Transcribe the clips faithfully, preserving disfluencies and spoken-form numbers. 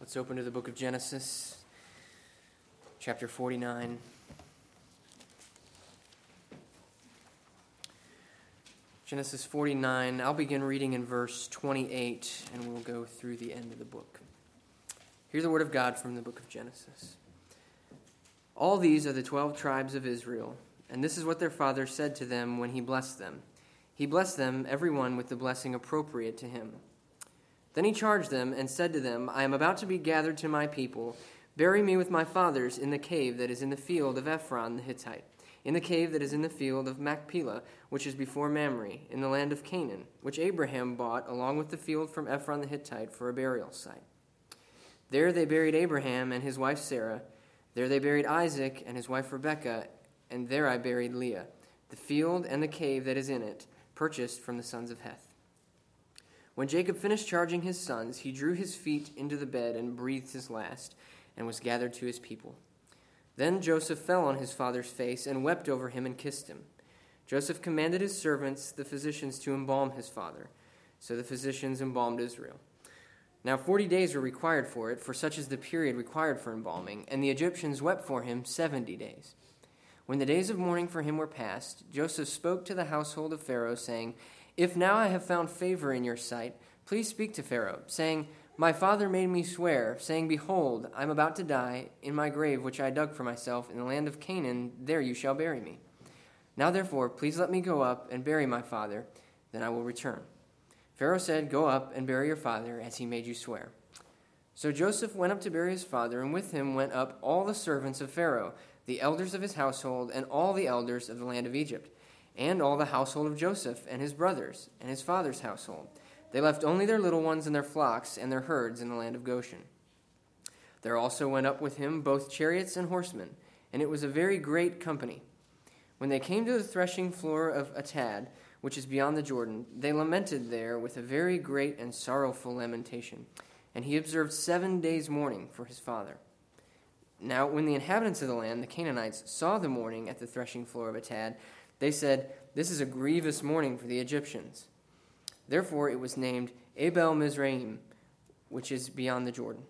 Let's open to the book of Genesis, chapter forty-nine. Genesis forty-nine, I'll begin reading in verse twenty-eight, and we'll go through the end of the book. Hear the word of God from the book of Genesis. All these are the twelve tribes of Israel, and this is what their father said to them when he blessed them. He blessed them, every one, with the blessing appropriate to him. Then he charged them and said to them, I am about to be gathered to my people. Bury me with my fathers in the cave that is in the field of Ephron the Hittite, in the cave that is in the field of Machpelah, which is before Mamre, in the land of Canaan, which Abraham bought along with the field from Ephron the Hittite for a burial site. There they buried Abraham and his wife Sarah. There they buried Isaac and his wife Rebekah, and there I buried Leah, the field and the cave that is in it, purchased from the sons of Heth. When Jacob finished charging his sons, he drew his feet into the bed and breathed his last, and was gathered to his people. Then Joseph fell on his father's face and wept over him and kissed him. Joseph commanded his servants, the physicians, to embalm his father. So the physicians embalmed Israel. Now forty days were required for it, for such is the period required for embalming, and the Egyptians wept for him seventy days. When the days of mourning for him were past, Joseph spoke to the household of Pharaoh, saying, If now I have found favor in your sight, please speak to Pharaoh, saying, My father made me swear, saying, Behold, I am about to die. In my grave which I dug for myself in the land of Canaan, there you shall bury me. Now therefore, please let me go up and bury my father, then I will return. Pharaoh said, Go up and bury your father, as he made you swear. So Joseph went up to bury his father, and with him went up all the servants of Pharaoh, the elders of his household, and all the elders of the land of Egypt, and all the household of Joseph, and his brothers, and his father's household. They left only their little ones and their flocks and their herds in the land of Goshen. There also went up with him both chariots and horsemen, and it was a very great company. When they came to the threshing floor of Atad, which is beyond the Jordan, they lamented there with a very great and sorrowful lamentation. And he observed seven days' mourning for his father. Now when the inhabitants of the land, the Canaanites, saw the mourning at the threshing floor of Atad, they said, This is a grievous mourning for the Egyptians. Therefore it was named Abel Mizraim, which is beyond the Jordan.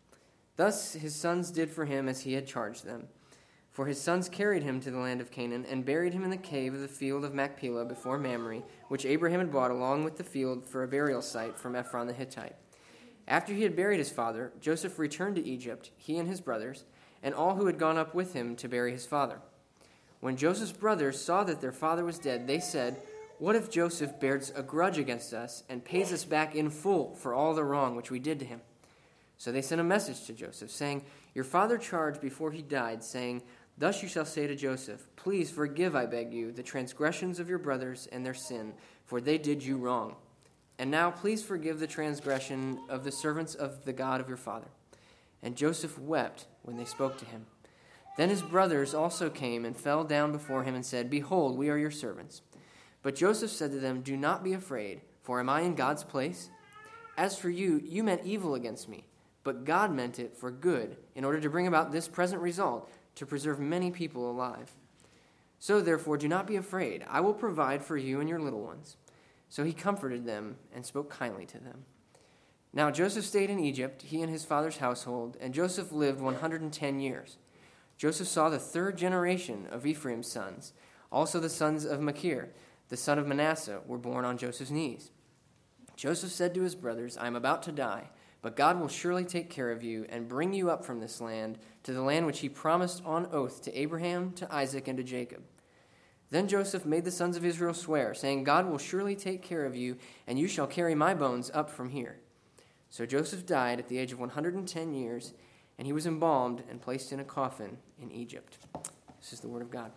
Thus his sons did for him as he had charged them. For his sons carried him to the land of Canaan and buried him in the cave of the field of Machpelah before Mamre, which Abraham had bought along with the field for a burial site from Ephron the Hittite. After he had buried his father, Joseph returned to Egypt, he and his brothers, and all who had gone up with him to bury his father. When Joseph's brothers saw that their father was dead, they said, What if Joseph bears a grudge against us and pays us back in full for all the wrong which we did to him? So they sent a message to Joseph, saying, Your father charged before he died, saying, Thus you shall say to Joseph, Please forgive, I beg you, the transgressions of your brothers and their sin, for they did you wrong. And now please forgive the transgression of the servants of the God of your father. And Joseph wept when they spoke to him. Then his brothers also came and fell down before him and said, Behold, we are your servants. But Joseph said to them, Do not be afraid, for am I in God's place? As for you, you meant evil against me, but God meant it for good, in order to bring about this present result, to preserve many people alive. So therefore, do not be afraid. I will provide for you and your little ones. So he comforted them and spoke kindly to them. Now Joseph stayed in Egypt, he and his father's household, and Joseph lived one hundred ten years. Joseph saw the third generation of Ephraim's sons. Also the sons of Machir, the son of Manasseh, were born on Joseph's knees. Joseph said to his brothers, I am about to die, but God will surely take care of you and bring you up from this land to the land which he promised on oath to Abraham, to Isaac, and to Jacob. Then Joseph made the sons of Israel swear, saying, God will surely take care of you, and you shall carry my bones up from here. So Joseph died at the age of one hundred ten years, and he was embalmed and placed in a coffin in Egypt. This is the word of God.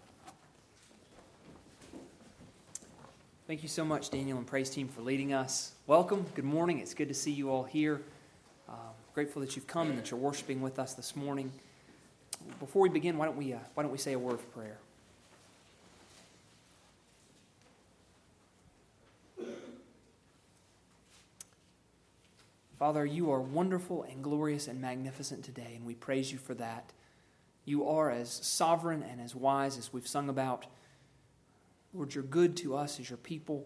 Thank you so much, Daniel and praise team, for leading us. Welcome. Good morning. It's good to see you all here. Um, grateful that you've come and that you're worshiping with us this morning. Before we begin, why don't we uh, why don't we say a word of prayer? Father, you are wonderful and glorious and magnificent today, and we praise you for that. You are as sovereign and as wise as we've sung about. Lord, you're good to us as your people.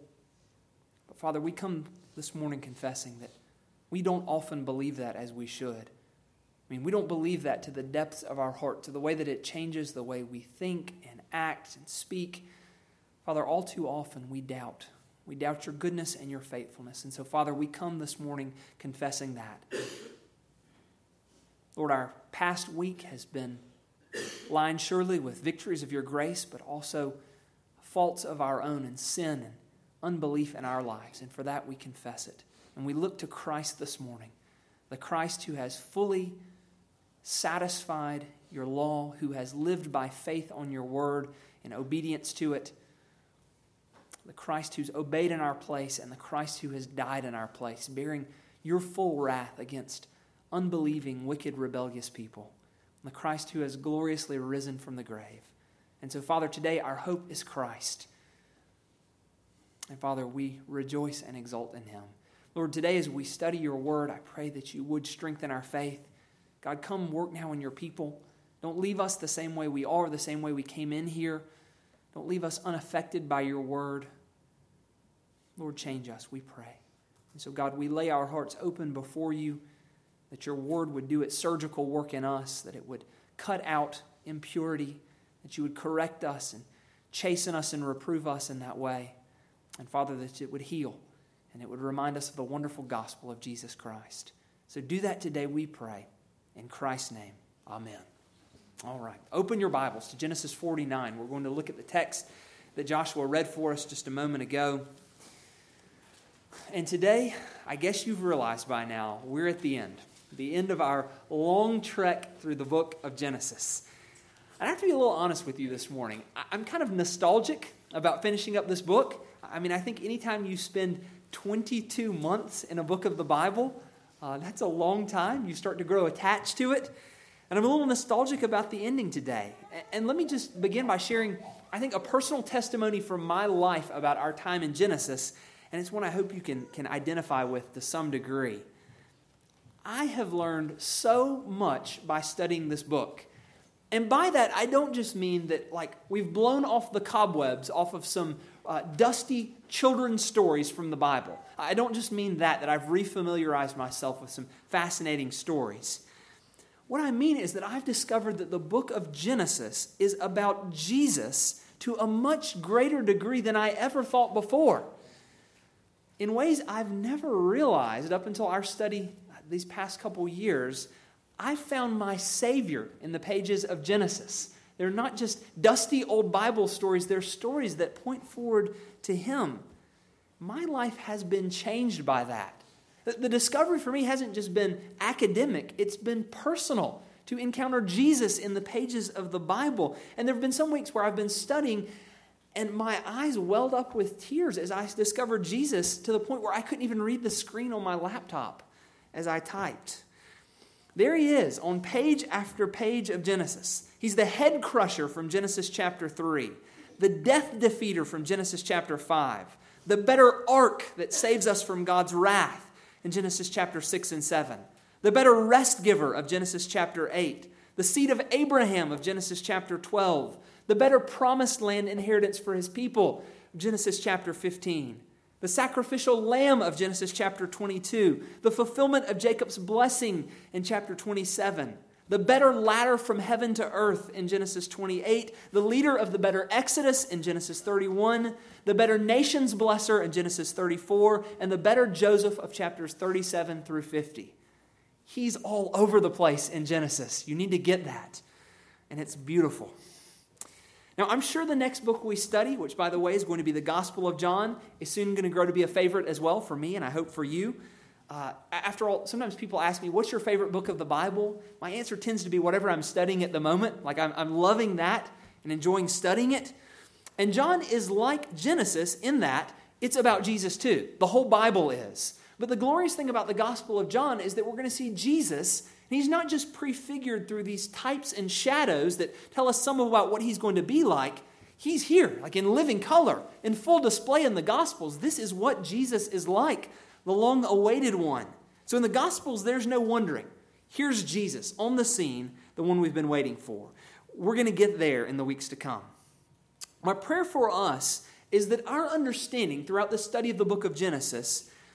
But Father, we come this morning confessing that we don't often believe that as we should. I mean, we don't believe that to the depths of our heart, to the way that it changes the way we think and act and speak. Father, all too often we doubt. We doubt your goodness and your faithfulness. And so, Father, we come this morning confessing that. Lord, our past week has been lined surely with victories of your grace, but also faults of our own and sin and unbelief in our lives. And for that we confess it. And we look to Christ this morning, the Christ who has fully satisfied your law, who has lived by faith on your word and obedience to it, the Christ who's obeyed in our place, and the Christ who has died in our place, bearing your full wrath against unbelieving, wicked, rebellious people, and the Christ who has gloriously risen from the grave. And so, Father, today our hope is Christ. And Father, we rejoice and exult in him. Lord, today as we study your word, I pray that you would strengthen our faith. God, come work now in your people. Don't leave us the same way we are, the same way we came in here. Don't leave us unaffected by your word. Lord, change us, we pray. And so, God, we lay our hearts open before you, that your word would do its surgical work in us, that it would cut out impurity, that you would correct us and chasten us and reprove us in that way. And, Father, that it would heal and it would remind us of the wonderful gospel of Jesus Christ. So do that today, we pray. In Christ's name, amen. All right, open your Bibles to Genesis forty-nine. We're going to look at the text that Joshua read for us just a moment ago. And today, I guess you've realized by now, we're at the end. The end of our long trek through the book of Genesis. I have to be a little honest with you this morning. I'm kind of nostalgic about finishing up this book. I mean, I think anytime you spend twenty-two months in a book of the Bible, uh, that's a long time. You start to grow attached to it. And I'm a little nostalgic about the ending today. And let me just begin by sharing, I think, a personal testimony from my life about our time in Genesis. And it's one I hope you can, can identify with to some degree. I have learned so much by studying this book. And by that, I don't just mean that, like, we've blown off the cobwebs off of some uh, dusty children's stories from the Bible. I don't just mean that, that I've refamiliarized myself with some fascinating stories. What I mean is that I've discovered that the book of Genesis is about Jesus to a much greater degree than I ever thought before. In ways I've never realized up until our study these past couple years, I found my Savior in the pages of Genesis. They're not just dusty old Bible stories, they're stories that point forward to Him. My life has been changed by that. The discovery for me hasn't just been academic, it's been personal to encounter Jesus in the pages of the Bible. And there have been some weeks where I've been studying and my eyes welled up with tears as I discovered Jesus to the point where I couldn't even read the screen on my laptop as I typed. There he is on page after page of Genesis. He's the head crusher from Genesis chapter three, the death defeater from Genesis chapter five, the better ark that saves us from God's wrath in Genesis chapter six and seven, the better rest giver of Genesis chapter eight, the seed of Abraham of Genesis chapter twelve, the better promised land inheritance for his people, Genesis chapter fifteen, the sacrificial lamb of Genesis chapter twenty-two, the fulfillment of Jacob's blessing in chapter twenty-seven, the better ladder from heaven to earth in Genesis twenty-eight, the leader of the better Exodus in Genesis thirty-one, the better nations blesser in Genesis thirty-four, and the better Joseph of chapters thirty-seven through fifty. He's all over the place in Genesis. You need to get that. And it's beautiful. Now, I'm sure the next book we study, which, by the way, is going to be the Gospel of John, is soon going to grow to be a favorite as well for me, and I hope for you. Uh, after all, sometimes people ask me, what's your favorite book of the Bible? My answer tends to be whatever I'm studying at the moment. Like, I'm, I'm loving that and enjoying studying it. And John is like Genesis in that it's about Jesus too. The whole Bible is. But the glorious thing about the Gospel of John is that we're going to see Jesus. And he's not just prefigured through these types and shadows that tell us some about what he's going to be like. He's here, like in living color, in full display in the Gospels. This is what Jesus is like, the long-awaited one. So in the Gospels, there's no wondering. Here's Jesus on the scene, the one we've been waiting for. We're going to get there in the weeks to come. My prayer for us is that our understanding throughout the study of the book of Genesis,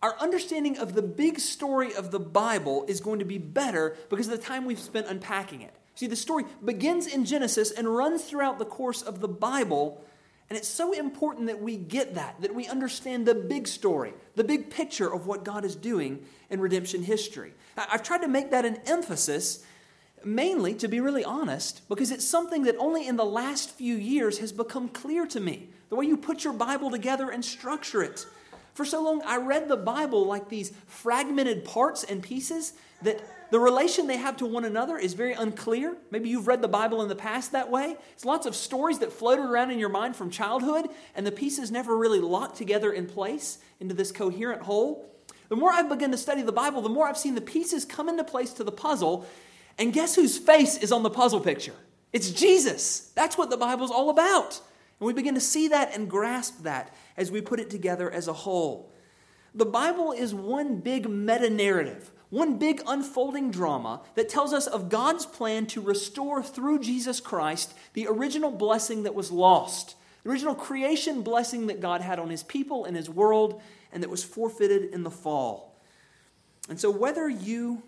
our understanding of the big story of the Bible is going to be better because of the time we've spent unpacking it. See, the story begins in Genesis and runs throughout the course of the Bible, and it's so important that we get that, that we understand the big story, the big picture of what God is doing in redemption history. I've tried to make that an emphasis, mainly, to be really honest, because it's something that only in the last few years has become clear to me, the way you put your Bible together and structure it. For so long, I read the Bible like these fragmented parts and pieces that the relation they have to one another is very unclear. Maybe you've read the Bible in the past that way. It's lots of stories that floated around in your mind from childhood, and the pieces never really locked together in place into this coherent whole. The more I've begun to study the Bible, the more I've seen the pieces come into place to the puzzle, and guess whose face is on the puzzle picture? It's Jesus. That's what the Bible's all about. And we begin to see that and grasp that as we put it together as a whole. The Bible is one big meta-narrative, one big unfolding drama that tells us of God's plan to restore through Jesus Christ the original blessing that was lost, the original creation blessing that God had on His people and His world, and that was forfeited in the fall. And so whether you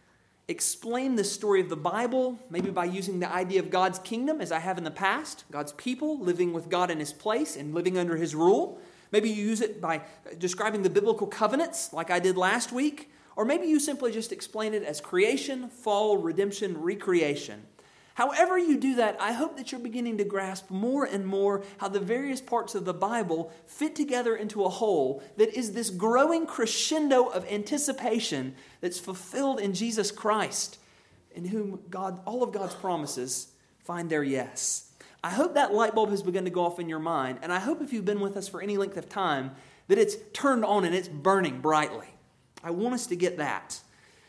explain the story of the Bible, maybe by using the idea of God's kingdom, as I have in the past, God's people living with God in His place and living under His rule. Maybe you use it by describing the biblical covenants, like I did last week. Or maybe you simply just explain it as creation, fall, redemption, recreation. However you do that, I hope that you're beginning to grasp more and more how the various parts of the Bible fit together into a whole that is this growing crescendo of anticipation that's fulfilled in Jesus Christ, in whom God, all of God's promises find their yes. I hope that light bulb has begun to go off in your mind, and I hope if you've been with us for any length of time, that it's turned on and it's burning brightly. I want us to get that.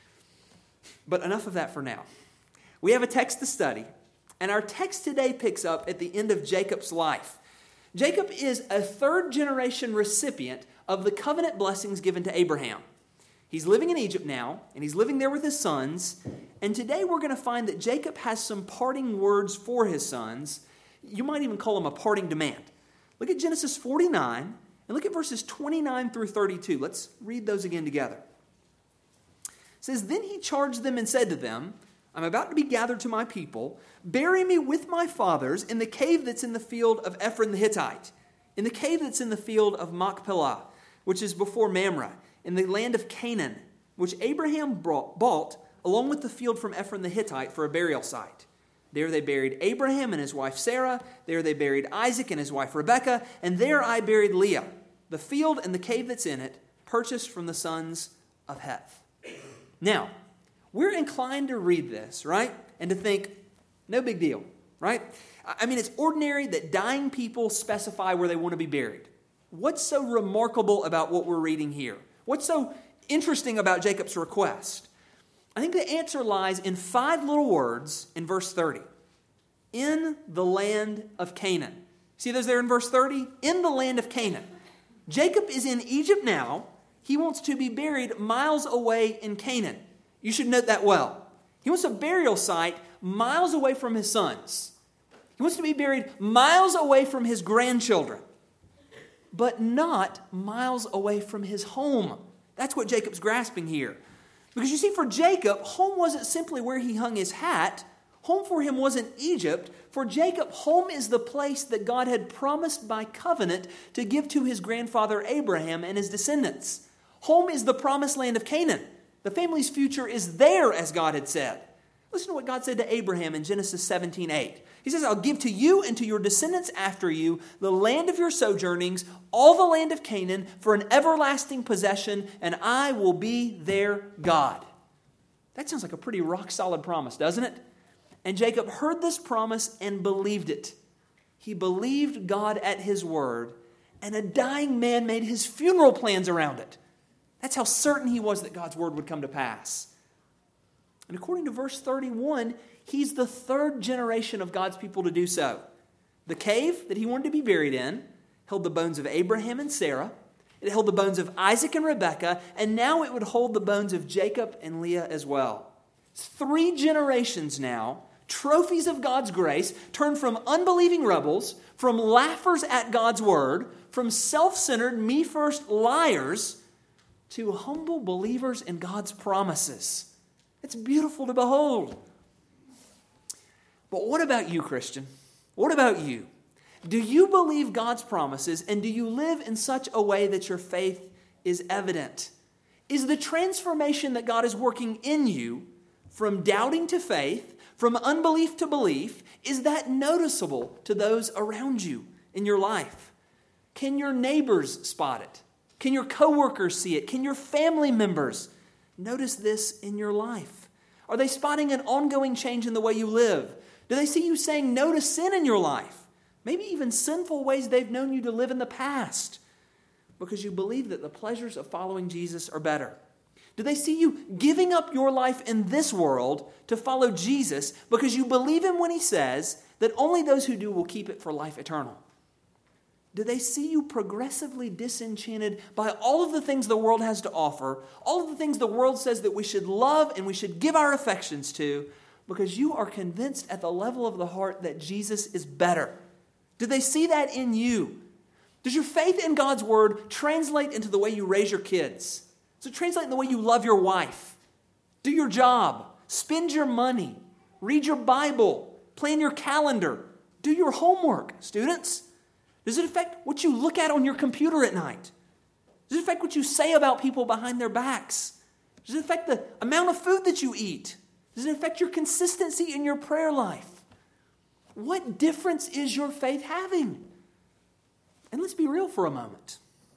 But enough of that for now. We have a text to study, and our text today picks up at the end of Jacob's life. Jacob is a third-generation recipient of the covenant blessings given to Abraham. He's living in Egypt now, and he's living there with his sons, and today we're going to find that Jacob has some parting words for his sons. You might even call them a parting demand. Look at Genesis forty-nine, and look at verses twenty-nine through thirty-two. Let's read those again together. It says, "Then he charged them and said to them, I'm about to be gathered to my people. Bury me with my fathers in the cave that's in the field of Ephron the Hittite, in the cave that's in the field of Machpelah, which is before Mamre, in the land of Canaan, which Abraham brought, bought along with the field from Ephron the Hittite for a burial site. There they buried Abraham and his wife Sarah. There they buried Isaac and his wife Rebekah. And there I buried Leah. The field and the cave that's in it, purchased from the sons of Heth." Now, we're inclined to read this, right? And to think, no big deal, right? I mean, it's ordinary that dying people specify where they want to be buried. What's so remarkable about what we're reading here? What's so interesting about Jacob's request? I think the answer lies in five little words in verse thirty. In the land of Canaan. See those there in verse thirty? In the land of Canaan. Jacob is in Egypt now. He wants to be buried miles away in Canaan. You should note that well. He wants a burial site miles away from his sons. He wants to be buried miles away from his grandchildren, but not miles away from his home. That's what Jacob's grasping here. Because you see, for Jacob, home wasn't simply where he hung his hat. Home for him wasn't Egypt. For Jacob, home is the place that God had promised by covenant to give to his grandfather Abraham and his descendants. Home is the promised land of Canaan. The family's future is there, as God had said. Listen to what God said to Abraham in Genesis seventeen eight. He says, I'll give to you and to your descendants after you the land of your sojournings, all the land of Canaan, for an everlasting possession, and I will be their God. That sounds like a pretty rock-solid promise, doesn't it? And Jacob heard this promise and believed it. He believed God at his word, and a dying man made his funeral plans around it. That's how certain he was that God's word would come to pass. And according to verse thirty-one, he's the third generation of God's people to do so. The cave that he wanted to be buried in held the bones of Abraham and Sarah. It held the bones of Isaac and Rebekah. And now it would hold the bones of Jacob and Leah as well. Three generations now, trophies of God's grace, turned from unbelieving rebels, from laughers at God's word, from self-centered, me-first liars, to humble believers in God's promises. It's beautiful to behold. But what about you, Christian? What about you? Do you believe God's promises, and do you live in such a way that your faith is evident? Is the transformation that God is working in you from doubting to faith, from unbelief to belief, is that noticeable to those around you in your life? Can your neighbors spot it? Can your coworkers see it? Can your family members notice this in your life? Are they spotting an ongoing change in the way you live? Do they see you saying no to sin in your life? Maybe even sinful ways they've known you to live in the past because you believe that the pleasures of following Jesus are better. Do they see you giving up your life in this world to follow Jesus because you believe him when he says that only those who do will keep it for life eternal? Do they see you progressively disenchanted by all of the things the world has to offer, all of the things the world says that we should love and we should give our affections to, because you are convinced at the level of the heart that Jesus is better? Do they see that in you? Does your faith in God's word translate into the way you raise your kids? Does it translate in the way you love your wife, do your job, spend your money, read your Bible, plan your calendar, do your homework, students? Does it affect what you look at on your computer at night? Does it affect what you say about people behind their backs? Does it affect the amount of food that you eat? Does it affect your consistency in your prayer life? What difference is your faith having? And let's be real for a moment.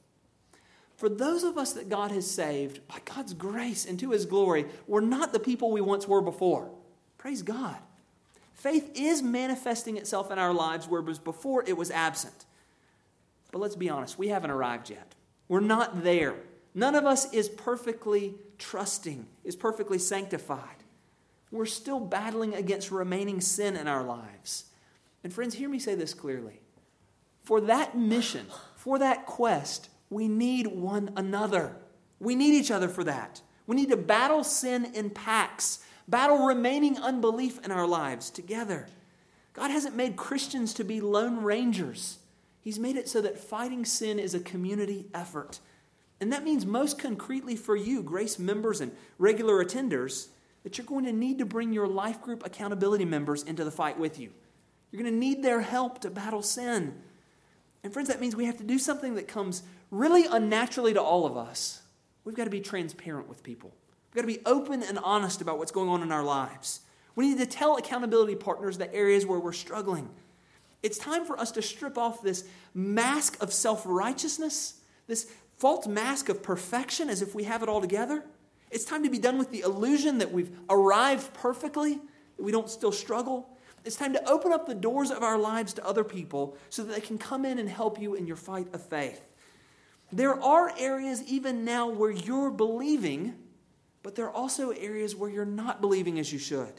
For those of us that God has saved by God's grace and to his glory, we're not the people we once were before. Praise God. Faith is manifesting itself in our lives where it was before it was absent. But let's be honest, we haven't arrived yet. We're not there. None of us is perfectly trusting, is perfectly sanctified. We're still battling against remaining sin in our lives. And friends, hear me say this clearly. For that mission, for that quest, we need one another. We need each other for that. We need to battle sin in packs, battle remaining unbelief in our lives together. God hasn't made Christians to be lone rangers. He's made it so that fighting sin is a community effort. And that means most concretely for you, Grace members and regular attenders, that you're going to need to bring your life group accountability members into the fight with you. You're going to need their help to battle sin. And friends, that means we have to do something that comes really unnaturally to all of us. We've got to be transparent with people. We've got to be open and honest about what's going on in our lives. We need to tell accountability partners the areas where we're struggling. It's time for us to strip off this mask of self-righteousness, this false mask of perfection as if we have it all together. It's time to be done with the illusion that we've arrived perfectly, that we don't still struggle. It's time to open up the doors of our lives to other people so that they can come in and help you in your fight of faith. There are areas even now where you're believing, but there are also areas where you're not believing as you should.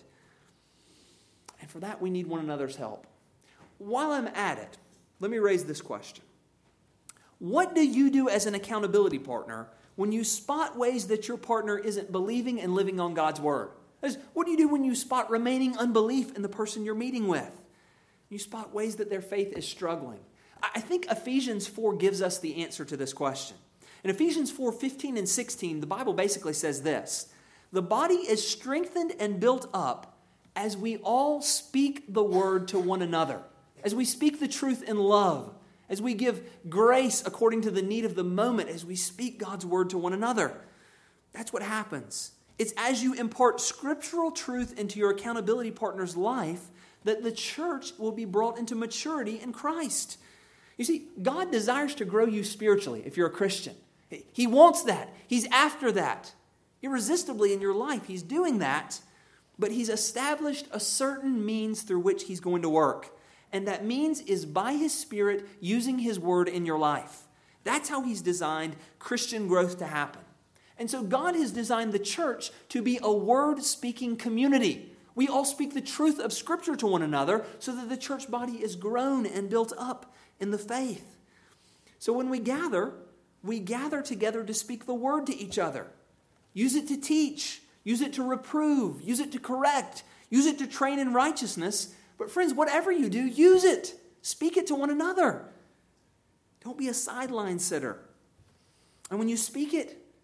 And for that, we need one another's help. While I'm at it, let me raise this question. What do you do as an accountability partner when you spot ways that your partner isn't believing and living on God's word? What do you do when you spot remaining unbelief in the person you're meeting with? You spot ways that their faith is struggling. I think Ephesians four gives us the answer to this question. In Ephesians four, fifteen and sixteen, the Bible basically says this: the body is strengthened and built up as we all speak the word to one another, as we speak the truth in love, as we give grace according to the need of the moment, as we speak God's word to one another. That's what happens. It's as you impart scriptural truth into your accountability partner's life that the church will be brought into maturity in Christ. You see, God desires to grow you spiritually if you're a Christian. He wants that. He's after that. Irresistibly in your life, He's doing that. But He's established a certain means through which He's going to work. And that means is by His Spirit using His Word in your life. That's how He's designed Christian growth to happen. And so God has designed the church to be a word-speaking community. We all speak the truth of Scripture to one another so that the church body is grown and built up in the faith. So when we gather, we gather together to speak the word to each other. Use it to teach. Use it to reprove. Use it to correct. Use it to train in righteousness. But friends, whatever you do, use it. Speak it to one another. Don't be a sideline sitter. And when you speak it,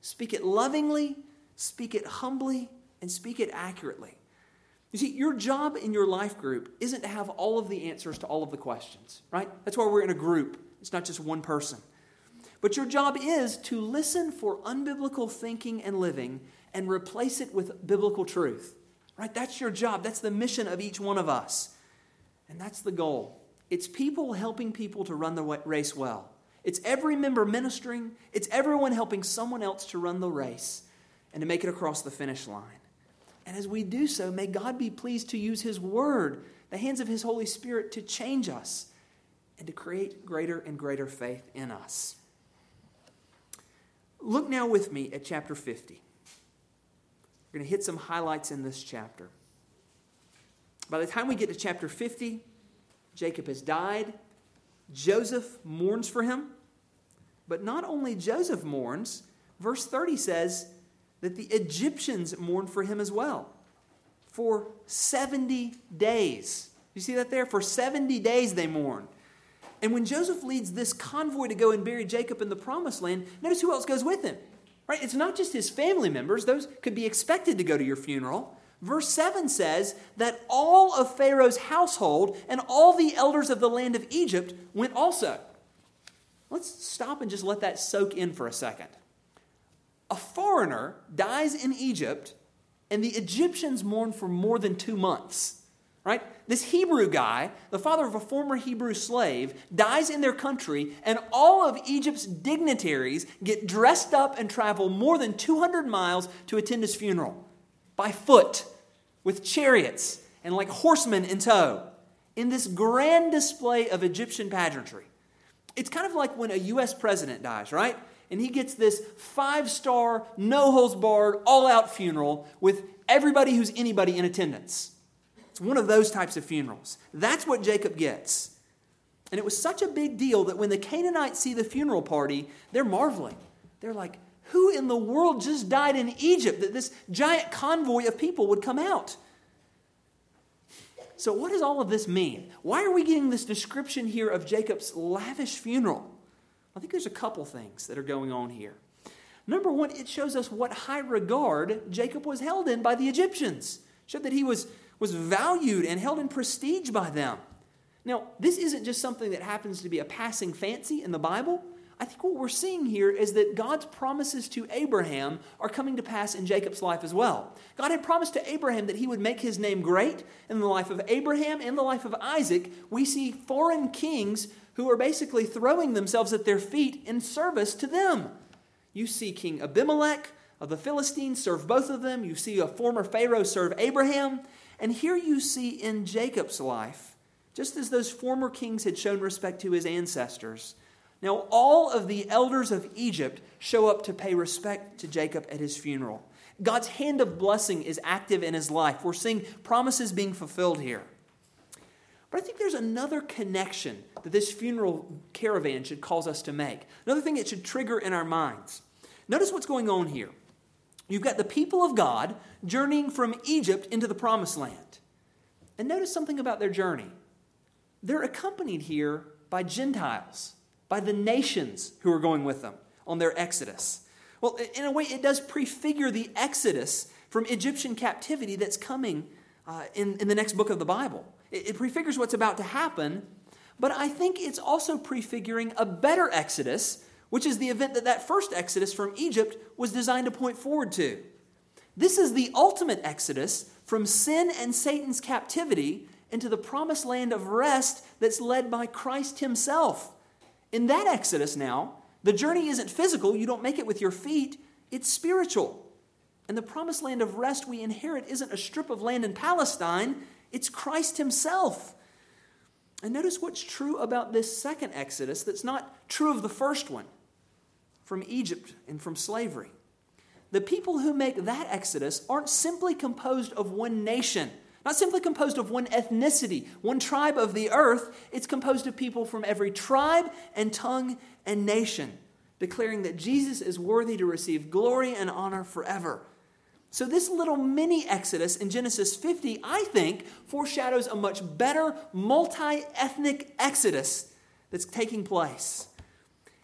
speak it lovingly, speak it humbly, and speak it accurately. You see, your job in your life group isn't to have all of the answers to all of the questions, right? That's why we're in a group. It's not just one person. But your job is to listen for unbiblical thinking and living and replace it with biblical truth, right? That's your job. That's the mission of each one of us. And that's the goal. It's people helping people to run the race well. It's every member ministering. It's everyone helping someone else to run the race and to make it across the finish line. And as we do so, may God be pleased to use His Word, the hands of His Holy Spirit, to change us and to create greater and greater faith in us. Look now with me at chapter fifty. We're going to hit some highlights in this chapter. By the time we get to chapter fifty, Jacob has died. Joseph mourns for him. But not only Joseph mourns, verse thirty says that the Egyptians mourn for him as well. For seventy days. You see that there? For seventy days they mourn. And when Joseph leads this convoy to go and bury Jacob in the promised land, notice who else goes with him. Right? It's not just his family members. Those could be expected to go to your funeral. Verse seven says that all of Pharaoh's household and all the elders of the land of Egypt went also. Let's stop and just let that soak in for a second. A foreigner dies in Egypt, and the Egyptians mourn for more than two months. Right? This Hebrew guy, the father of a former Hebrew slave, dies in their country, and all of Egypt's dignitaries get dressed up and travel more than two hundred miles to attend his funeral. By foot, with chariots, and like horsemen in tow, in this grand display of Egyptian pageantry. It's kind of like when a U S president dies, right? And he gets this five-star, no-holds-barred, all-out funeral with everybody who's anybody in attendance. It's one of those types of funerals. That's what Jacob gets. And it was such a big deal that when the Canaanites see the funeral party, they're marveling. They're like, who in the world just died in Egypt that this giant convoy of people would come out? So what does all of this mean? Why are we getting this description here of Jacob's lavish funeral? I think there's a couple things that are going on here. Number one, it shows us what high regard Jacob was held in by the Egyptians. It showed that he was, was valued and held in prestige by them. Now, this isn't just something that happens to be a passing fancy in the Bible. I think what we're seeing here is that God's promises to Abraham are coming to pass in Jacob's life as well. God had promised to Abraham that he would make his name great. In the life of Abraham and the life of Isaac, we see foreign kings who are basically throwing themselves at their feet in service to them. You see King Abimelech of the Philistines serve both of them. You see a former Pharaoh serve Abraham. And here you see in Jacob's life, just as those former kings had shown respect to his ancestors, now all of the elders of Egypt show up to pay respect to Jacob at his funeral. God's hand of blessing is active in his life. We're seeing promises being fulfilled here. But I think there's another connection that this funeral caravan should cause us to make. Another thing it should trigger in our minds. Notice what's going on here. You've got the people of God journeying from Egypt into the promised land. And notice something about their journey. They're accompanied here by Gentiles, by the nations who are going with them on their exodus. Well, in a way, it does prefigure the exodus from Egyptian captivity that's coming uh, in, in the next book of the Bible. It, it prefigures what's about to happen, but I think it's also prefiguring a better exodus, which is the event that that first exodus from Egypt was designed to point forward to. This is the ultimate exodus from sin and Satan's captivity into the promised land of rest that's led by Christ himself. In that exodus now, the journey isn't physical. You don't make it with your feet. It's spiritual. And the promised land of rest we inherit isn't a strip of land in Palestine. It's Christ himself. And notice what's true about this second exodus that's not true of the first one, from Egypt and from slavery. The people who make that exodus aren't simply composed of one nation, not simply composed of one ethnicity, one tribe of the earth. It's composed of people from every tribe and tongue and nation, declaring that Jesus is worthy to receive glory and honor forever. So this little mini exodus in Genesis fifty, I think, foreshadows a much better multi-ethnic exodus that's taking place.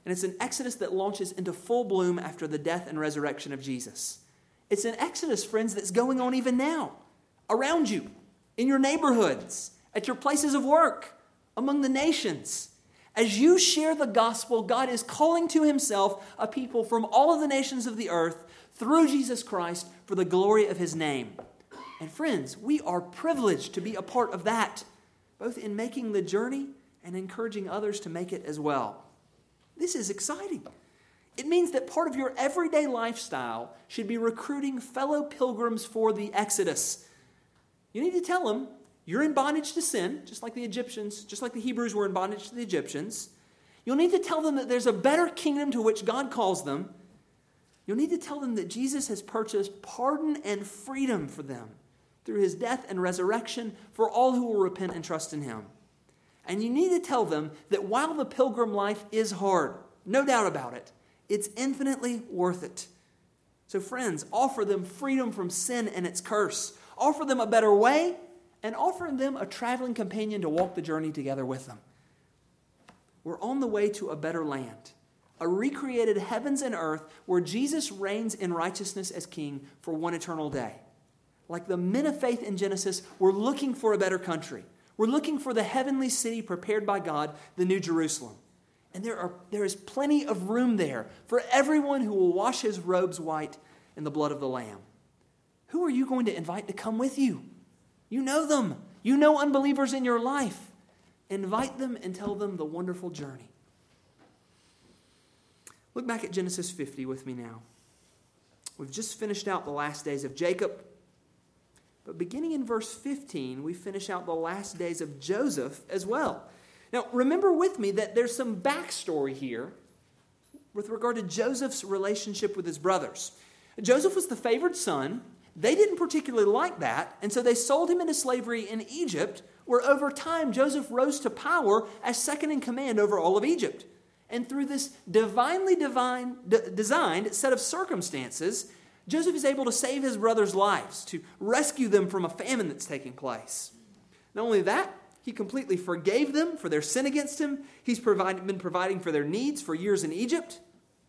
And it's an exodus that launches into full bloom after the death and resurrection of Jesus. It's an exodus, friends, that's going on even now, around you, in your neighborhoods, at your places of work, among the nations. As you share the gospel, God is calling to himself a people from all of the nations of the earth through Jesus Christ for the glory of his name. And friends, we are privileged to be a part of that, both in making the journey and encouraging others to make it as well. This is exciting. It means that part of your everyday lifestyle should be recruiting fellow pilgrims for the Exodus. You need to tell them you're in bondage to sin, just like the Egyptians, just like the Hebrews were in bondage to the Egyptians. You'll need to tell them that there's a better kingdom to which God calls them. You'll need to tell them that Jesus has purchased pardon and freedom for them through his death and resurrection for all who will repent and trust in him. And you need to tell them that while the pilgrim life is hard, no doubt about it, it's infinitely worth it. So friends, offer them freedom from sin and its curse. Offer them a better way, and offer them a traveling companion to walk the journey together with them. We're on the way to a better land, a recreated heavens and earth where Jesus reigns in righteousness as king for one eternal day. Like the men of faith in Genesis, we're looking for a better country. We're looking for the heavenly city prepared by God, the New Jerusalem. And there are there is plenty of room there for everyone who will wash his robes white in the blood of the Lamb. Who are you going to invite to come with you? You know them. You know unbelievers in your life. Invite them and tell them the wonderful journey. Look back at Genesis fifty with me now. We've just finished out the last days of Jacob. But beginning in verse fifteen, we finish out the last days of Joseph as well. Now, remember with me that there's some backstory here with regard to Joseph's relationship with his brothers. Joseph was the favored son. They didn't particularly like that, and so they sold him into slavery in Egypt, where over time Joseph rose to power as second in command over all of Egypt. And through this divinely divine, d- designed set of circumstances, Joseph is able to save his brothers' lives, to rescue them from a famine that's taking place. Not only that, he completely forgave them for their sin against him. He's provide, been providing for their needs for years in Egypt.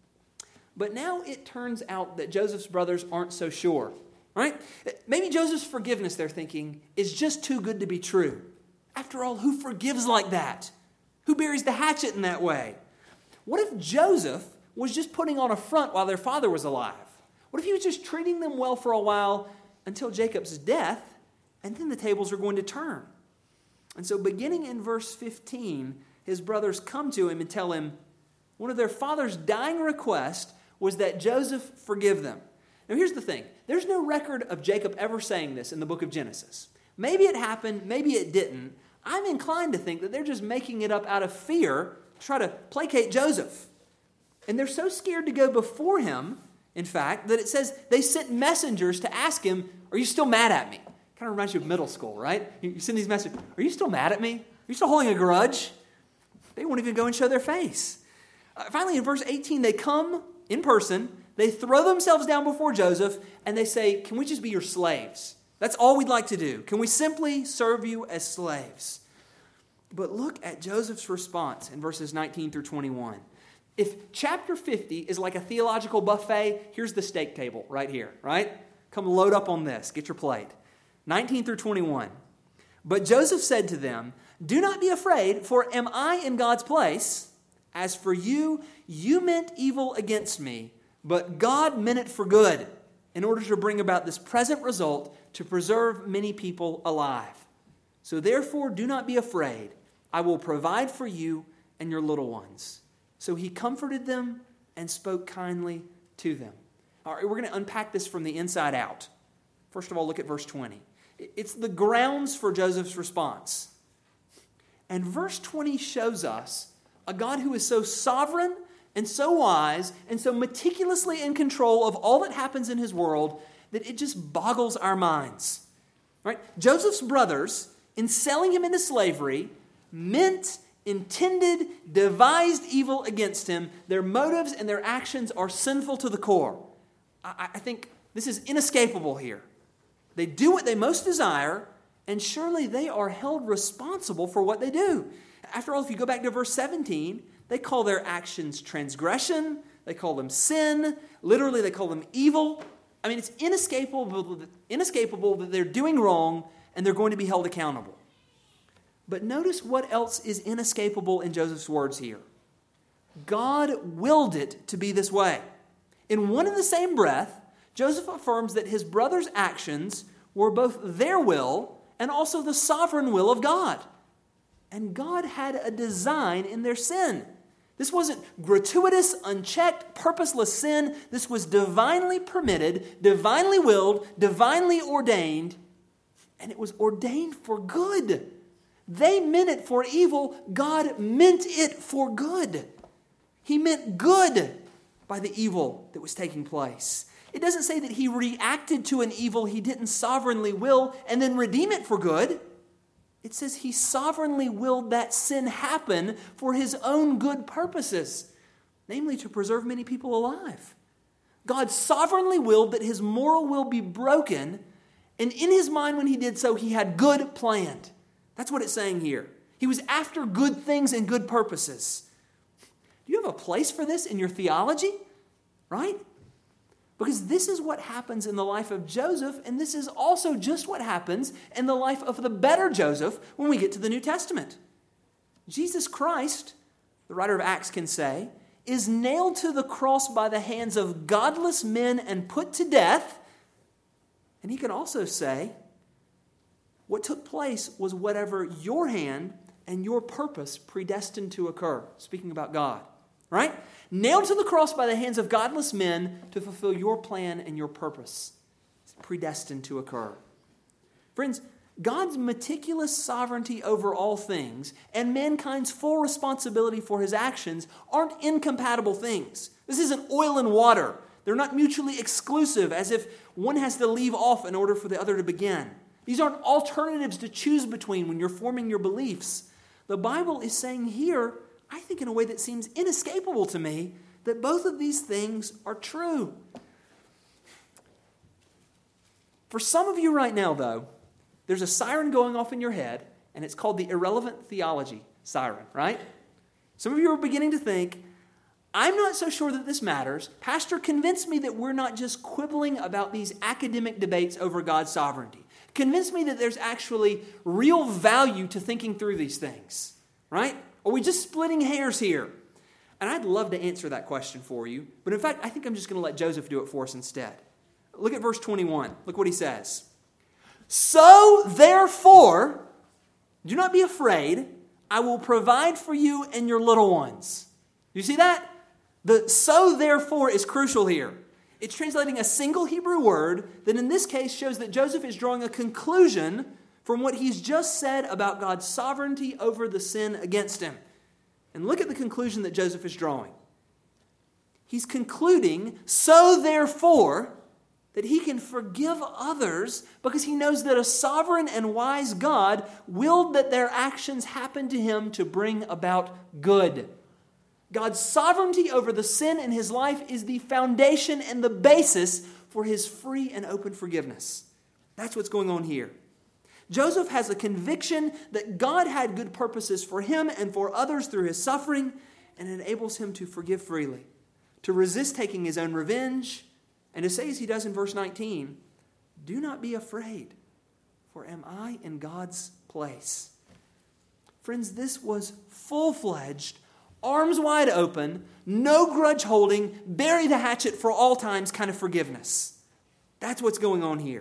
But now it turns out that Joseph's brothers aren't so sure. Right? Maybe Joseph's forgiveness, they're thinking, is just too good to be true. After all, who forgives like that? Who buries the hatchet in that way? What if Joseph was just putting on a front while their father was alive? What if he was just treating them well for a while until Jacob's death, and then the tables are going to turn? And so beginning in verse fifteen, his brothers come to him and tell him one of their father's dying requests was that Joseph forgive them. Now here's the thing. There's no record of Jacob ever saying this in the book of Genesis. Maybe it happened, maybe it didn't. I'm inclined to think that they're just making it up out of fear to try to placate Joseph. And they're so scared to go before him, in fact, that it says they sent messengers to ask him, are you still mad at me? Kind of reminds you of middle school, right? You send these messages, are you still mad at me? Are you still holding a grudge? They won't even go and show their face. Uh, finally, in verse eighteen, they come in person. They throw themselves down before Joseph and they say, can we just be your slaves? That's all we'd like to do. Can we simply serve you as slaves? But look at Joseph's response in verses nineteen through twenty-one. If chapter fifty is like a theological buffet, here's the steak table right here, right? Come load up on this. Get your plate. nineteen through twenty-one. But Joseph said to them, do not be afraid, for am I in God's place? As for you, you meant evil against me, but God meant it for good, in order to bring about this present result, to preserve many people alive. So therefore, do not be afraid. I will provide for you and your little ones. So he comforted them and spoke kindly to them. All right, we're going to unpack this from the inside out. First of all, look at verse twenty. It's the grounds for Joseph's response. And verse twenty shows us a God who is so sovereign and so wise and so meticulously in control of all that happens in his world that it just boggles our minds. Right? Joseph's brothers, in selling him into slavery, meant, intended, devised evil against him. Their motives and their actions are sinful to the core. I, I think this is inescapable here. They do what they most desire, and surely they are held responsible for what they do. After all, if you go back to verse seventeen, They call their actions transgression. They call them sin. Literally, they call them evil. I mean, it's inescapable, inescapable that they're doing wrong and they're going to be held accountable. But notice what else is inescapable in Joseph's words here. God willed it to be this way. In one and the same breath, Joseph affirms that his brother's actions were both their will and also the sovereign will of God. And God had a design in their sin. This wasn't gratuitous, unchecked, purposeless sin. This was divinely permitted, divinely willed, divinely ordained, and it was ordained for good. They meant it for evil. God meant it for good. He meant good by the evil that was taking place. It doesn't say that he reacted to an evil he didn't sovereignly will and then redeem it for good. It says he sovereignly willed that sin happen for his own good purposes, namely to preserve many people alive. God sovereignly willed that his moral will be broken, and in his mind when he did so, he had good planned. That's what it's saying here. He was after good things and good purposes. Do you have a place for this in your theology? Right? Because this is what happens in the life of Joseph, and this is also just what happens in the life of the better Joseph when we get to the New Testament. Jesus Christ, the writer of Acts can say, is nailed to the cross by the hands of godless men and put to death. And he can also say, what took place was whatever your hand and your purpose predestined to occur. Speaking about God, right? Nailed to the cross by the hands of godless men to fulfill your plan and your purpose. It's predestined to occur. Friends, God's meticulous sovereignty over all things and mankind's full responsibility for his actions aren't incompatible things. This isn't oil and water. They're not mutually exclusive, as if one has to leave off in order for the other to begin. These aren't alternatives to choose between when you're forming your beliefs. The Bible is saying here, I think in a way that seems inescapable to me, that both of these things are true. For some of you right now, though, there's a siren going off in your head, and it's called the irrelevant theology siren, right? Some of you are beginning to think, I'm not so sure that this matters. Pastor, convince me that we're not just quibbling about these academic debates over God's sovereignty. Convince me that there's actually real value to thinking through these things, right? Are we just splitting hairs here? And I'd love to answer that question for you. But in fact, I think I'm just going to let Joseph do it for us instead. Look at verse twenty-one. Look what he says. So therefore, do not be afraid. I will provide for you and your little ones. You see that? The so therefore is crucial here. It's translating a single Hebrew word that in this case shows that Joseph is drawing a conclusion from what he's just said about God's sovereignty over the sin against him. And look at the conclusion that Joseph is drawing. He's concluding, so therefore, that he can forgive others because he knows that a sovereign and wise God willed that their actions happen to him to bring about good. God's sovereignty over the sin in his life is the foundation and the basis for his free and open forgiveness. That's what's going on here. Joseph has a conviction that God had good purposes for him and for others through his suffering, and it enables him to forgive freely, to resist taking his own revenge, and to say as he does in verse nineteen, do not be afraid, for am I in God's place? Friends, this was full-fledged, arms wide open, no grudge holding, bury the hatchet for all times kind of forgiveness. That's what's going on here.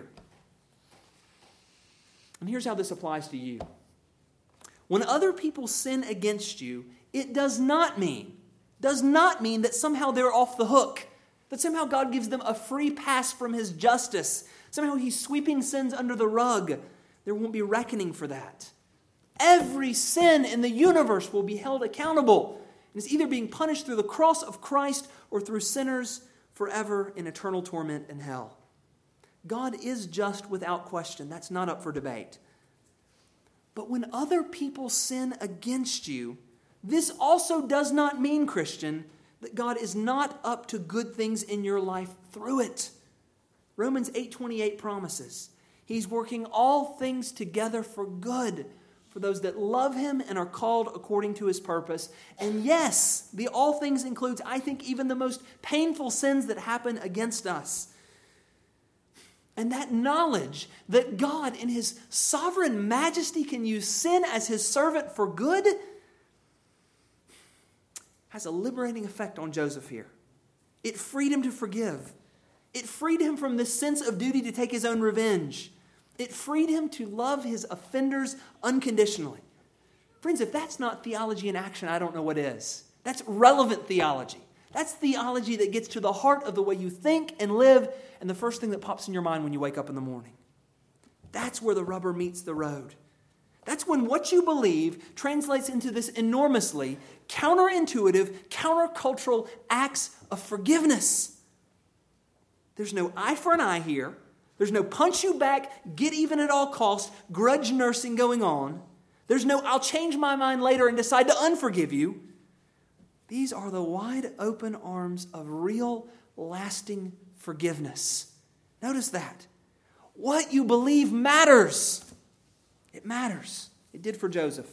And here's how this applies to you. When other people sin against you, it does not mean, does not mean that somehow they're off the hook, that somehow God gives them a free pass from his justice. Somehow he's sweeping sins under the rug. There won't be reckoning for that. Every sin in the universe will be held accountable. And it's either being punished through the cross of Christ or through sinners forever in eternal torment in hell. God is just without question. That's not up for debate. But when other people sin against you, this also does not mean, Christian, that God is not up to good things in your life through it. Romans eight twenty-eight promises He's working all things together for good for those that love him and are called according to his purpose. And yes, the all things includes, I think, even the most painful sins that happen against us. And that knowledge that God in his sovereign majesty can use sin as his servant for good has a liberating effect on Joseph here. It freed him to forgive. It freed him from this sense of duty to take his own revenge. It freed him to love his offenders unconditionally. Friends, if that's not theology in action, I don't know what is. That's relevant theology. That's theology that gets to the heart of the way you think and live, and the first thing that pops in your mind when you wake up in the morning. That's where the rubber meets the road. That's when what you believe translates into this enormously counterintuitive, countercultural acts of forgiveness. There's no eye for an eye here. There's no punch you back, get even at all costs, grudge nursing going on. There's no I'll change my mind later and decide to unforgive you. These are the wide open arms of real, lasting forgiveness. Notice that. What you believe matters. It matters. It did for Joseph.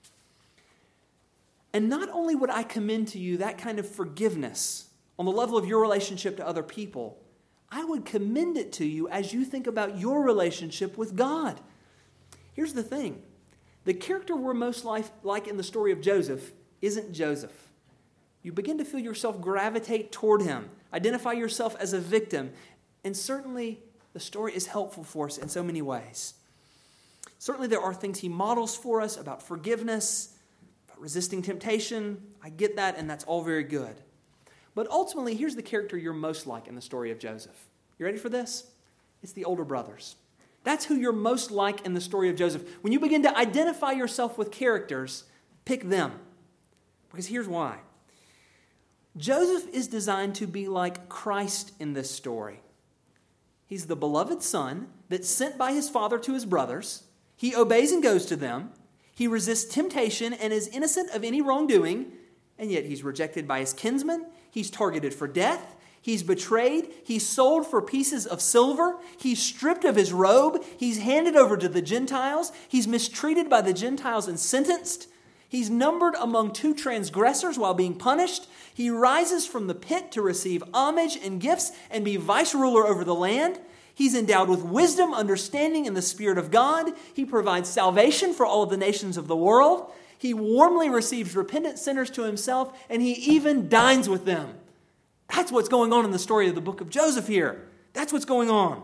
And not only would I commend to you that kind of forgiveness on the level of your relationship to other people, I would commend it to you as you think about your relationship with God. Here's the thing. The character we're most like in the story of Joseph isn't Joseph. You begin to feel yourself gravitate toward him, identify yourself as a victim, and certainly the story is helpful for us in so many ways. Certainly there are things he models for us about forgiveness, about resisting temptation. I get that, and that's all very good. But ultimately, here's the character you're most like in the story of Joseph. You ready for this? It's the older brothers. That's who you're most like in the story of Joseph. When you begin to identify yourself with characters, pick them. Because here's why. Joseph is designed to be like Christ in this story. He's the beloved son that's sent by his father to his brothers. He obeys and goes to them. He resists temptation and is innocent of any wrongdoing, and yet he's rejected by his kinsmen. He's targeted for death. He's betrayed. He's sold for pieces of silver. He's stripped of his robe. He's handed over to the Gentiles. He's mistreated by the Gentiles and sentenced. He's numbered among two transgressors while being punished. He rises from the pit to receive homage and gifts and be vice ruler over the land. He's endowed with wisdom, understanding, and the Spirit of God. He provides salvation for all of the nations of the world. He warmly receives repentant sinners to himself, and he even dines with them. That's what's going on in the story of the book of Joseph here. That's what's going on.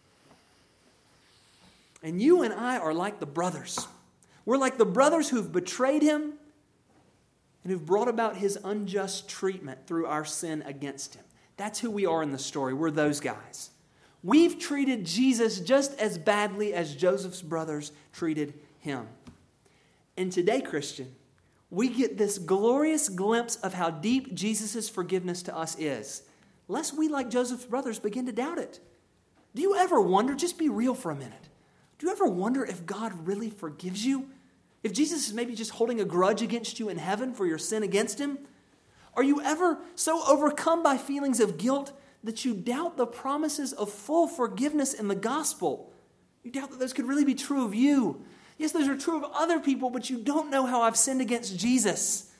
And you and I are like the brothers. We're like the brothers who've betrayed him and who've brought about his unjust treatment through our sin against him. That's who we are in the story. We're those guys. We've treated Jesus just as badly as Joseph's brothers treated him. And today, Christian, we get this glorious glimpse of how deep Jesus' forgiveness to us is, lest we, like Joseph's brothers, begin to doubt it. Do you ever wonder, just be real for a minute, do you ever wonder if God really forgives you? If Jesus is maybe just holding a grudge against you in heaven for your sin against him? Are you ever so overcome by feelings of guilt that you doubt the promises of full forgiveness in the gospel? You doubt that those could really be true of you. Yes, those are true of other people, but you don't know how I've sinned against Jesus.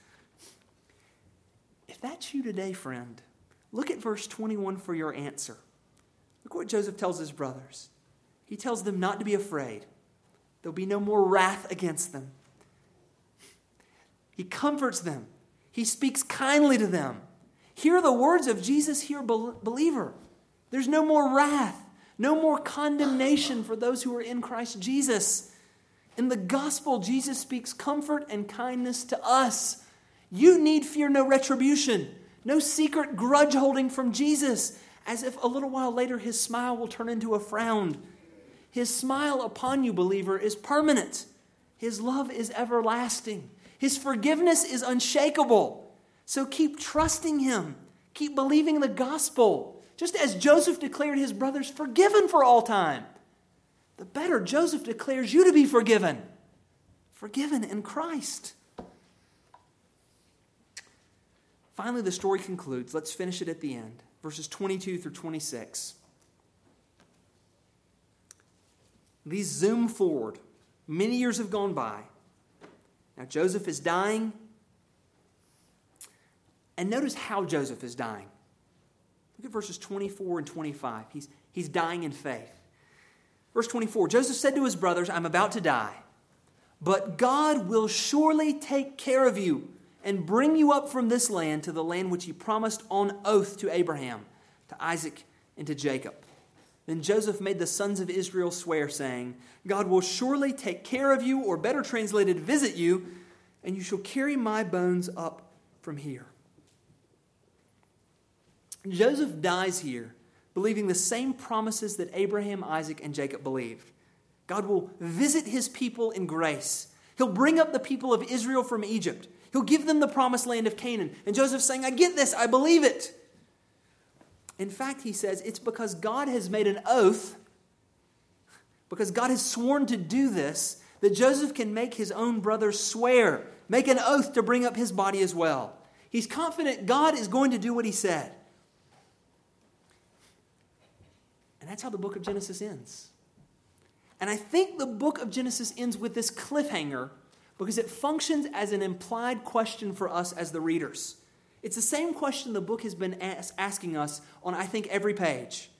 If that's you today, friend, look at verse twenty-one for your answer. Look what Joseph tells his brothers. He tells them not to be afraid. There'll be no more wrath against them. He comforts them. He speaks kindly to them. Hear the words of Jesus here, believer. There's no more wrath, no more condemnation for those who are in Christ Jesus. In the gospel, Jesus speaks comfort and kindness to us. You need fear no retribution, no secret grudge holding from Jesus, as if a little while later his smile will turn into a frown. His smile upon you, believer, is permanent. His love is everlasting. His forgiveness is unshakable. So keep trusting him. Keep believing the gospel. Just as Joseph declared his brothers forgiven for all time, the better Joseph declares you to be forgiven. Forgiven in Christ. Finally, the story concludes. Let's finish it at the end. Verses twenty-two through twenty-six. These zoom forward Many years have gone by. Now Joseph is dying. And notice how Joseph is dying. Look at verses twenty-four and twenty-five. He's, he's dying in faith. Verse twenty-four, Joseph said to his brothers, I'm about to die, but God will surely take care of you and bring you up from this land to the land which he promised on oath to Abraham, to Isaac, and to Jacob. Then Joseph made the sons of Israel swear, saying, God will surely take care of you, or better translated, visit you, and you shall carry my bones up from here. Joseph dies here, believing the same promises that Abraham, Isaac, and Jacob believed. God will visit his people in grace. He'll bring up the people of Israel from Egypt. He'll give them the promised land of Canaan. And Joseph's saying, I get this, I believe it. In fact, he says, it's because God has made an oath, because God has sworn to do this, that Joseph can make his own brothers swear, make an oath to bring up his body as well. He's confident God is going to do what he said. And that's how the book of Genesis ends. And I think the book of Genesis ends with this cliffhanger because it functions as an implied question for us as the readers. It's the same question the book has been as- asking us on, I think, every page.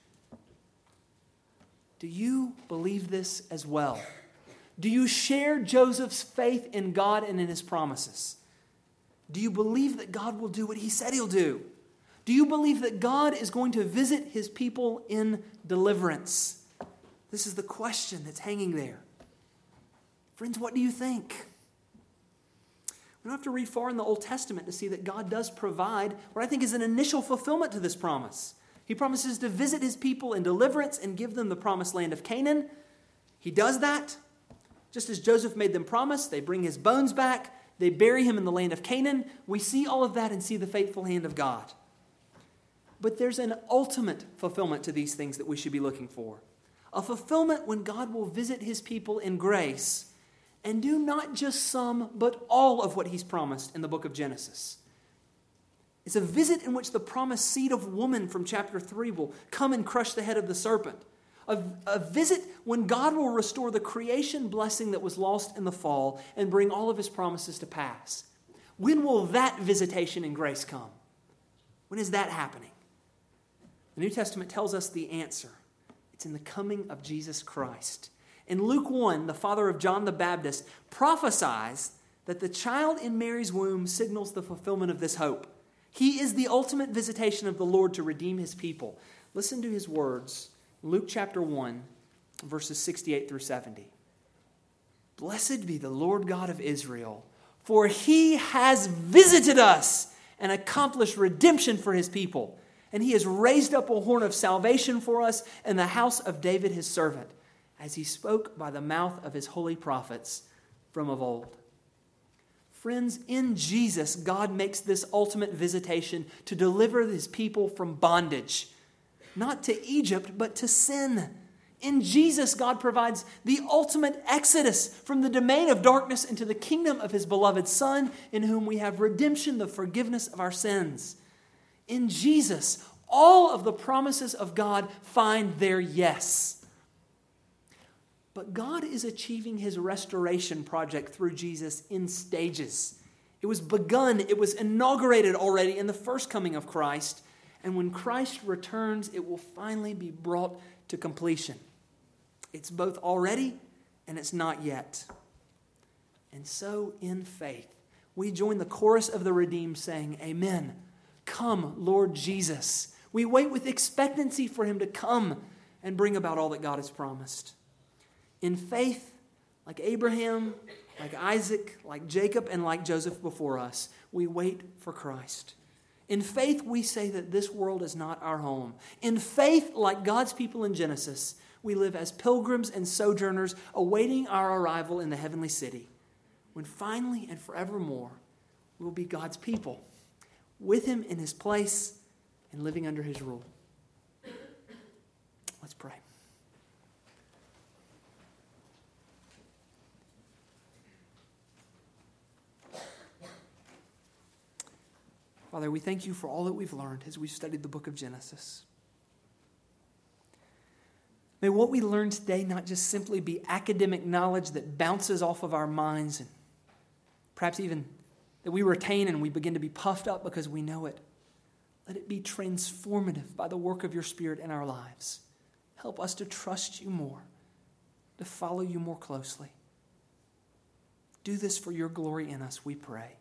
Do you believe this as well? Do you share Joseph's faith in God and in his promises? Do you believe that God will do what he said he'll do? Do you believe that God is going to visit his people in deliverance? This is the question that's hanging there. Friends, what do you think? We don't have to read far in the Old Testament to see that God does provide what I think is an initial fulfillment to this promise. He promises to visit his people in deliverance and give them the promised land of Canaan. He does that. Just as Joseph made them promise, they bring his bones back. They bury him in the land of Canaan. We see all of that and see the faithful hand of God. But there's an ultimate fulfillment to these things that we should be looking for. A fulfillment when God will visit his people in grace and do not just some, but all of what he's promised in the book of Genesis. It's a visit in which the promised seed of woman from chapter three will come and crush the head of the serpent. A, a visit when God will restore the creation blessing that was lost in the fall and bring all of his promises to pass. When will that visitation and grace come? When is that happening? The New Testament tells us the answer. It's in the coming of Jesus Christ. In Luke one, the father of John the Baptist prophesies that the child in Mary's womb signals the fulfillment of this hope. He is the ultimate visitation of the Lord to redeem his people. Listen to his words. Luke chapter one, verses sixty-eight through seventy. Blessed be the Lord God of Israel, for he has visited us and accomplished redemption for his people. And he has raised up a horn of salvation for us in the house of David his servant, as he spoke by the mouth of his holy prophets from of old. Friends, in Jesus, God makes this ultimate visitation to deliver his people from bondage, not to Egypt, but to sin. In Jesus, God provides the ultimate exodus from the domain of darkness into the kingdom of his beloved Son, in whom we have redemption, the forgiveness of our sins. In Jesus, all of the promises of God find their yes. But God is achieving his restoration project through Jesus in stages. It was begun, it was inaugurated already in the first coming of Christ. And when Christ returns, it will finally be brought to completion. It's both already and it's not yet. And so in faith, we join the chorus of the redeemed saying, Amen. Come, Lord Jesus. We wait with expectancy for him to come and bring about all that God has promised. In faith, like Abraham, like Isaac, like Jacob, and like Joseph before us, we wait for Christ. In faith, we say that this world is not our home. In faith, like God's people in Genesis, we live as pilgrims and sojourners awaiting our arrival in the heavenly city, when finally and forevermore we will be God's people, with him in his place and living under his rule. Let's pray. Father, we thank you for all that we've learned as we've studied the book of Genesis. May what we learn today not just simply be academic knowledge that bounces off of our minds and perhaps even that we retain and we begin to be puffed up because we know it. Let it be transformative by the work of your Spirit in our lives. Help us to trust you more, to follow you more closely. Do this for your glory in us, we pray.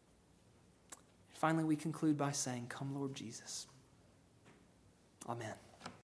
Finally, we conclude by saying, "Come, Lord Jesus." Amen.